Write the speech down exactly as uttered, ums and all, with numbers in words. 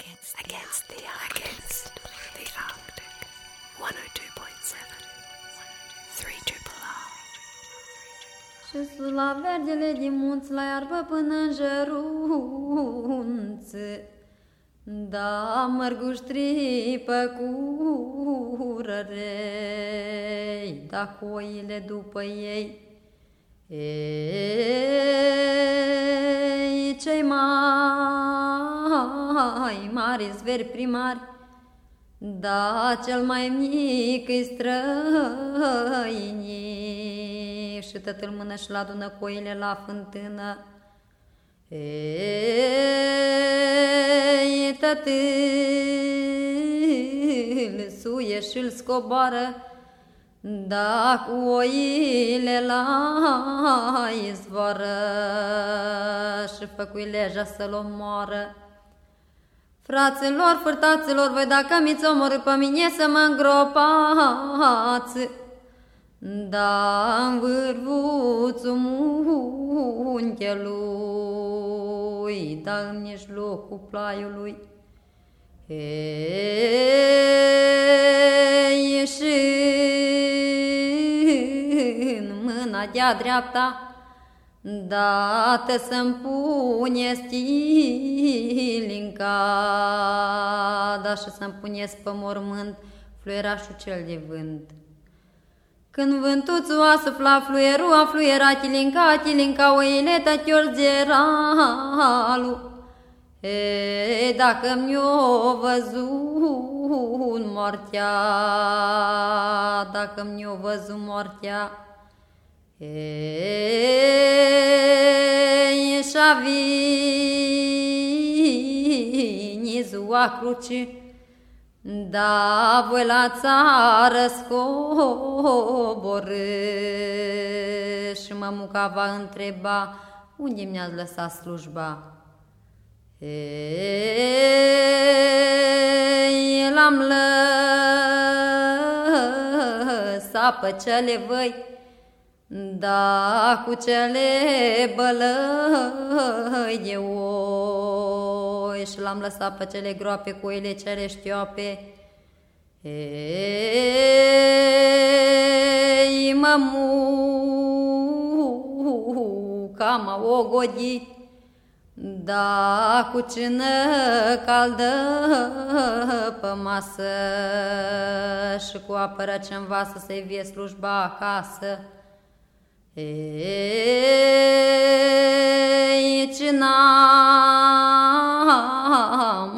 against, against the, against the Arctic. one oh two point seven. three triple R. Și la vergele din munți, la iarbă până în jărunțe, da mărguștri pe curărei, da coile după ei. Ei, cei mai mari zveri primari, da cel mai mic-i străini, și tătâl mână și-l adună coile la fântână. Ei, tătâl suie și-l scoboară, da cu oile la izvoară, și făcuileja să-l omoară. Fraților, fârtaților, voi dacă mi-ți omorâ pe mine să mă îngropați, da în vârvuțul munchelui, da în mijlocul plaiului. Ei, și în mâna de-a dreapta, dată să-mi pune stilinca, da și să-mi puneți pe mormânt fluierașul cel de vânt. Când vântul țua sufla fluierul, a fluiera chilinca, chilinca oile tătior zeralu. E, dacă mi-o văzut moartea, dacă mi-o văzut moartea, ei, și-a vini ziua cruci, da voi la țară scoborâ, și mămuca va întreba unde mi-ați lăsat slujba. Ei, l-am lăsat pe cele văi, da cu cele bălăi de oi, și l-am lăsat pe cele groape cu oile cele știoape. Ei, mămuca m-a ogodit, da cu cină caldă pe masă, și cu apă rece în vasă să-i vie slujba acasă. Ei, ce n-am